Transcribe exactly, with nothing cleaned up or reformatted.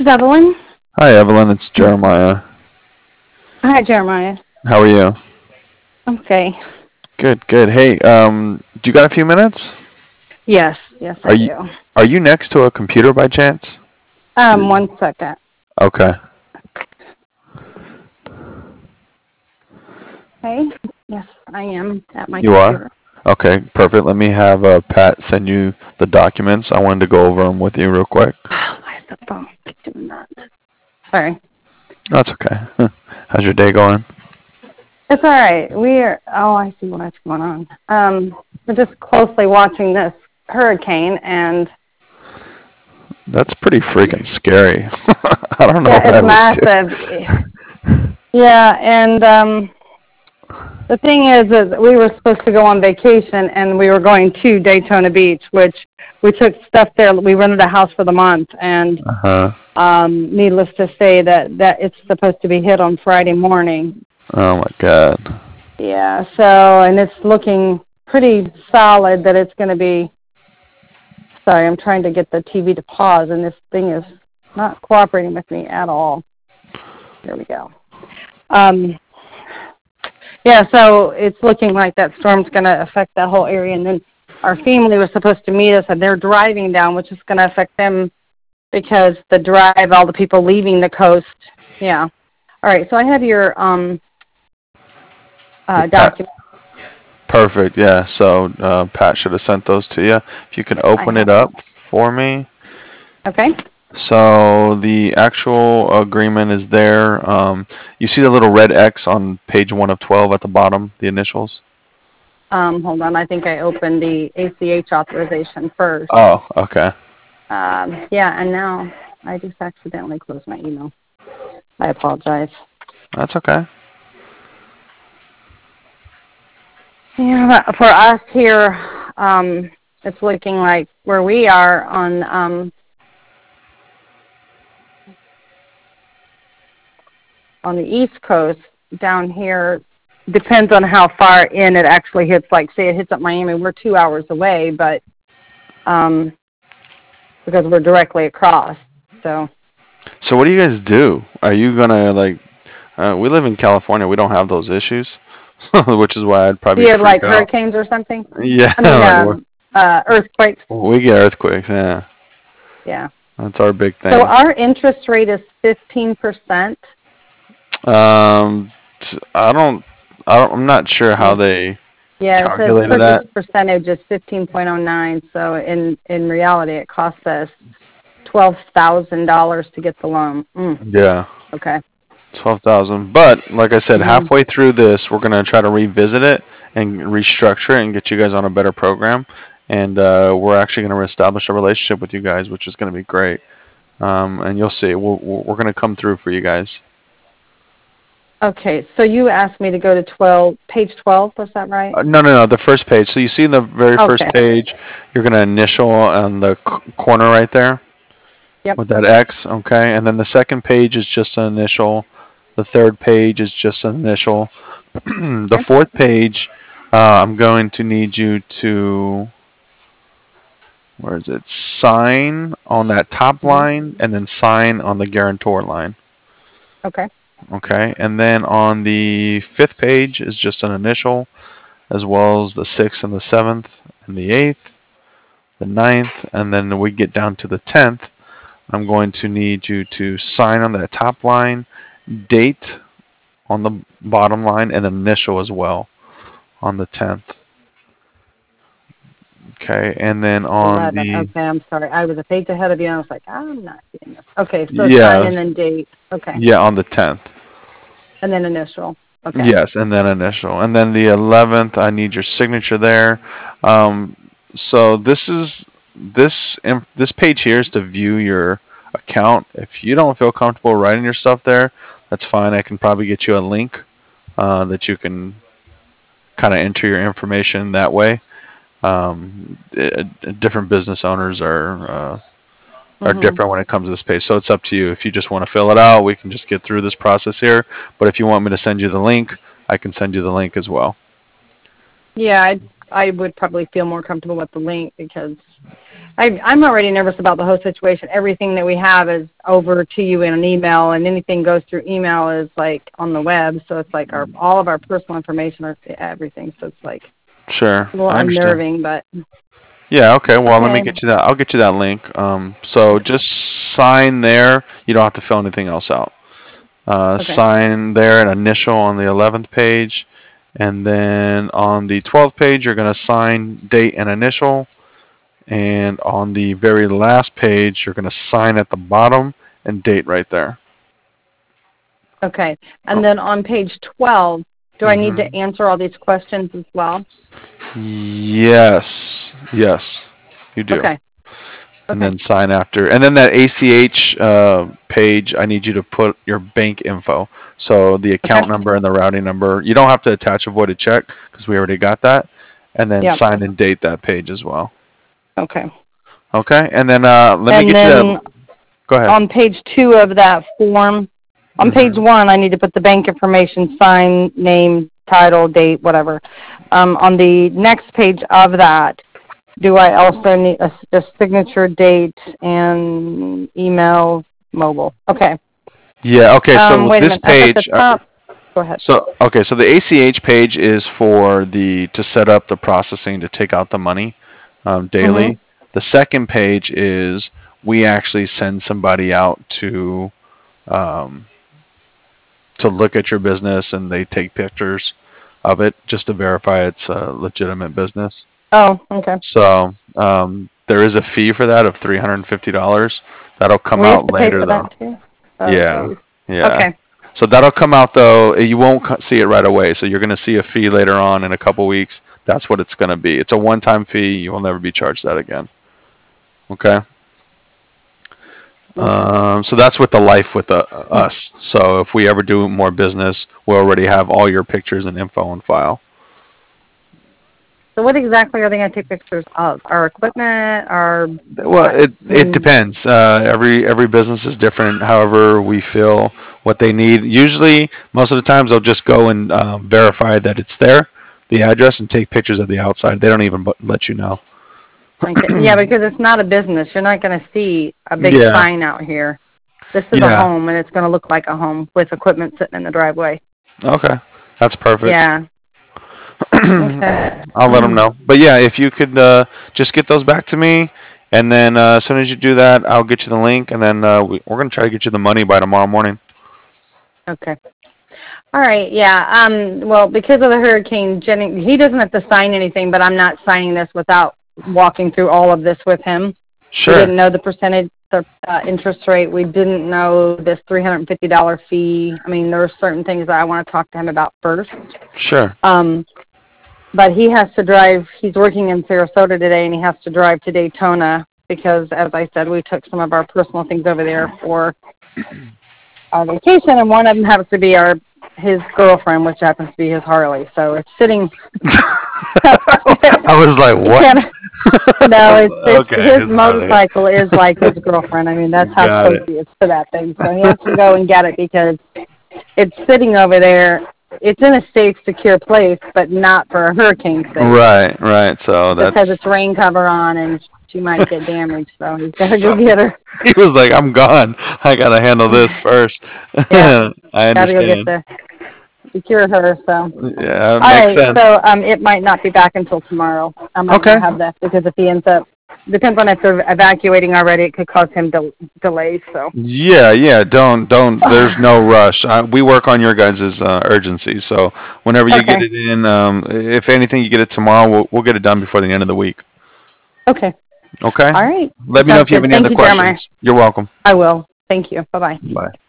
is Evelyn. Hi, Evelyn. It's Jeremiah. Hi, Jeremiah. How are you? Okay. Good, good. Hey, um, do you got a few minutes? Yes, yes, Are I you do. are you next to a computer by chance? Um, one second. Okay. Okay. Yes, I am at my You are? computer. Okay, perfect. Let me have uh, Pat send you the documents. I wanted to go over them with you real quick. Why is the phone keep doing that? Sorry. That's okay. How's your day going? It's all right. We are. Oh, I see what's going on. Um, we're just closely watching this hurricane, and That's pretty freaking scary. I don't know yeah, what I it's would do. massive. Yeah, and um, the thing is, is we were supposed to go on vacation, and we were going to Daytona Beach, which we took stuff there. We rented a house for the month, and Uh-huh. um, needless to say that that it's supposed to be hit on Friday morning. Oh my God. Yeah, so and it's looking pretty solid that it's going to be. Sorry, I'm trying to get the T V to pause, and this thing is not cooperating with me at all. There we go. Um, Yeah, so it's looking like that storm's going to affect that whole area. And then our family was supposed to meet us, and they're driving down, which is going to affect them because the drive, all the people leaving the coast. Yeah. All right, so I have your um, The uh, Pat. document. Perfect. Yeah. So uh, Pat should have sent those to you. If you can Yep, I open it have up those. for me. Okay. So the actual agreement is there. Um, you see the little red X on page one of twelve at the bottom, the initials? Um, hold on, I think I opened the A C H authorization first. Oh, okay. Um, yeah, and now I just accidentally closed my email. I apologize. That's okay. Yeah, but for us here, um, it's looking like where we are on um, on the East Coast down here, depends on how far in it actually hits. Like, say it hits up Miami, we're two hours away, but um, because we're directly across. So, So what do you guys do? Are you gonna like? Uh, we live in California. We don't have those issues, which is why I'd do probably you have freak like out. hurricanes or something? Yeah, I mean, like we're, um, uh, earthquakes. we get earthquakes. Yeah, Yeah. that's our big So thing. our interest rate is fifteen percent. Um, t- I don't. I don't. I'm not sure how they Yeah, it says calculated purchase that. percentage is fifteen point oh nine. So in, in reality, it costs us twelve thousand dollars to get the loan. Mm, Yeah. okay. Twelve thousand. But like I said, Hmm. halfway through this, we're gonna try to revisit it and restructure it and get you guys on a better program. And uh, we're actually gonna establish a relationship with you guys, which is gonna be great. Um, and you'll see, we're, we're gonna come through for you guys. Okay, so you asked me to go to twelve, page twelve, was that right? Uh, no, no, no. The first page. So you see the very first Okay, page, you're gonna initial on the c- corner right there yep. with that X. Okay. And then the second page is just an initial. The third page is just an initial. The Okay. fourth page, uh, I'm going to need you to, where is it? Sign on that top Hmm. line and then sign on the guarantor line. Okay. Okay. And then on the fifth page is just an initial, as well as the sixth and the seventh and the eighth, the ninth, and then we get down to the tenth. I'm going to need you to sign on that top line, date on the bottom line, and initial as well on the tenth. Okay, and then on eleven. the, Okay, I'm sorry. I was a page ahead of you. And I was like, I'm not seeing this. Okay, so sign yeah, and then date. Okay, yeah, on the tenth. and then initial. Okay. Yes, and then initial. And then the eleventh, I need your signature there. Um, so this is this im- this page here is to view your account. If you don't feel comfortable writing your stuff there, that's fine. I can probably get you a link uh, that you can kind of enter your information that way. Um, eh, different business owners are uh, are Hmm. different when it comes to this page. So it's up to you. If you just want to fill it out, we can just get through this process here. But if you want me to send you the link, I can send you the link as well. Yeah, I would probably feel more comfortable with the link because I, I'm already nervous about the whole situation. Everything that we have is over to you in an email, and anything goes through email is like on the web. So it's like our all of our personal information or everything. So it's like Sure, a little I understand. unnerving, but Yeah, okay. Well, let me okay, get you that. I'll get you that link. Um, so just sign there. You don't have to fill anything else out. Uh, okay, sign there an initial on the eleventh page, and then on the twelfth page, you're going to sign date and initial. And on the very last page, you're going to sign at the bottom and date right there. okay. Oh, And then on page twelve, do I need hmm to answer all these questions as well? Yes, yes, you do. Okay, And okay. then sign after. And then that A C H uh, page, I need you to put your bank info. So the Okay. account number and the routing number. You don't have to attach a voided check because we already got that. And then Yep. sign and date that page as well. Okay. Okay. And then uh, let me And get you then that. Go ahead. on page two of that form, on page hmm one, I need to put the bank information, sign, name, title, date, whatever. Um, on the next page of that, do I also need a, a signature, date, and email, mobile? Okay. Yeah. Okay. Um, So wait a this minute. Up at the page. Uh, top. Go ahead. so okay. So the A C H page is for the to set up the processing to take out the money um, Mhm. daily. The second page is we actually send somebody out to um, to look at your business and they take pictures of it just to verify it's a legitimate business. Oh, okay. So um, there is a fee for that of three hundred fifty dollars. That'll come We have out to pay later for though. that too. Oh, Yeah, geez. yeah. Okay. So that'll come out though. You won't co- see it right away. So you're going to see a fee later on in a couple weeks. That's what it's going to be. It's a one-time fee. You will never be charged that again. Okay. Okay. Um, so that's with the life with the, us. So if we ever do more business, we'll already have all your pictures and info on file. So what exactly are they going to take pictures of? Our equipment, our Well, what? it I it mean, depends. Uh, every every business is different. However, we feel what they need. Usually, most of the times, they'll just go and um, verify that it's there, the address, and take pictures of the outside. They don't even bu- let you know. okay. Yeah, because it's not a business. You're not going to see a big Yeah, sign out here. This is a yeah. home, and it's going to look like a home with equipment sitting in the driveway. Okay, that's perfect. Yeah. Okay. I'll let them know. But yeah, if you could uh, just get those back to me, and then uh, as soon as you do that, I'll get you the link, and then uh, we, we're gonna try to get you the money by tomorrow morning. Okay. All right. Yeah. Um. Well, because of the hurricane, Jenny, he doesn't have to sign anything, but I'm not signing this without walking through all of this with him. We Sure, didn't know the percentage, the uh, interest rate. We didn't know this three hundred fifty dollars fee. I mean, there are certain things that I want to talk to him about first. sure. Um, but he has to drive. He's working in Sarasota today, and he has to drive to Daytona because, as I said, we took some of our personal things over there for our vacation, and one of them happens to be our his girlfriend, which happens to be his Harley. So it's sitting. I was like, He what? can't. No, it's, it's Okay, his it's Harley. motorcycle is like his girlfriend. I mean, that's how Got close it. he is to that thing. So he has to go and get it because it's sitting over there. It's in a safe, secure place, but not for a hurricane safe. Right, right. So It just has its that's. rain cover on, and she might get damaged. So he's got to go So get her. he was like, I'm gone. I gotta handle this first. Yeah, I got to go get understand. the secure her. So. Yeah, it All makes right, sense. so um, it might not be back until tomorrow. I might Okay. not have that because if he ends up, depends on if they're evacuating already, it could cause him del- delays. So, Yeah, yeah. Don't, don't. There's no rush. I, we work on your guys' uh, urgency. So whenever you get okay, it in, um, if anything, you get it tomorrow. We'll, we'll get it done before the end of the week. okay, Okay. all right, Let me know sounds if you have good. any Thank other you, Jeremiah. questions. You're welcome. I will. Thank you. Bye bye. Bye.